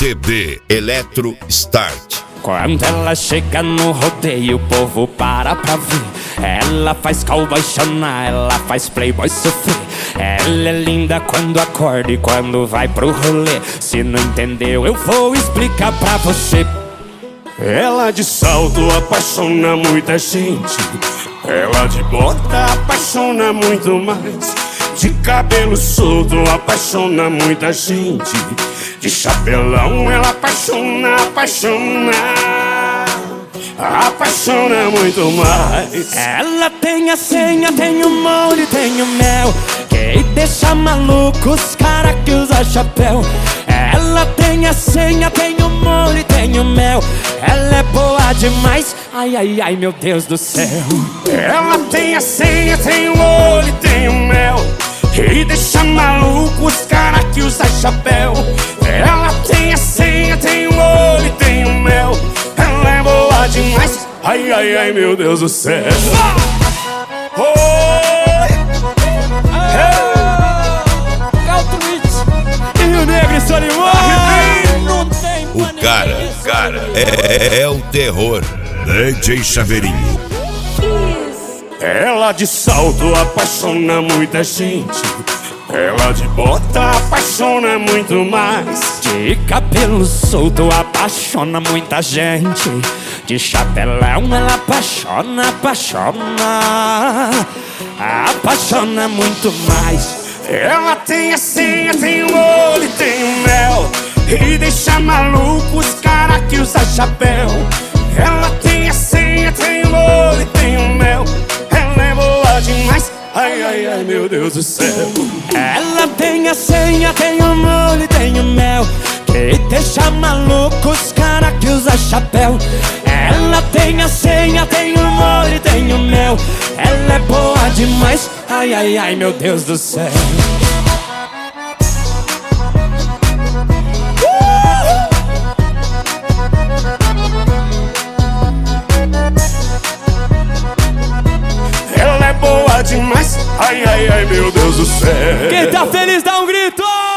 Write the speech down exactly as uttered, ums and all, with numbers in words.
C B Eletro Start. Quando ela chega no rodeio, o povo para pra ver. Ela faz cowboy chorar, ela faz playboy sofrer. Ela é linda quando acorda e quando vai pro rolê. Se não entendeu, eu vou explicar pra você. Ela de salto apaixona muita gente. Ela de bota apaixona muito mais. De cabelo solto apaixona muita gente. De chapelão ela apaixona, apaixona, apaixona muito mais. Ela tem a senha, tem o molho, tem o mel, que deixa maluco os cara que usa chapéu. Ela tem a senha, tem o molho, tem o mel. Ela é boa demais, ai, ai, ai, meu Deus do céu. Ela tem a senha, tem o molho, tem o mel, e deixa maluco os cara que usa chapéu. Ela tem a senha, tem o olho e tem o mel. Ela é boa demais, ai, ai, ai, meu Deus do céu. Oi! E o Negro e Solimão. O cara, cara, é, é o terror. D J Chaveirinho. Ela de salto apaixona muita gente. Ela de bota apaixona muito mais. De cabelo solto apaixona muita gente. De chapelão ela apaixona, apaixona, apaixona muito mais. Ela tem a senha, tem o olho e tem o mel, e deixa maluco os cara que usa chapéu. Ela tem a senha, tem o olho e tem o mel. Ela é boa demais, ai, ai, ai, meu Deus do céu. Ela tem a senha, tem o molho e tem o mel, que deixa maluco os cara que usa chapéu. Ela tem a senha, tem o molho e tem o mel. Ela é boa demais, ai, ai, ai, meu Deus do céu. Ela é boa demais, ai, ai, ai, meu Deus do céu. Quem tá feliz dá um grito!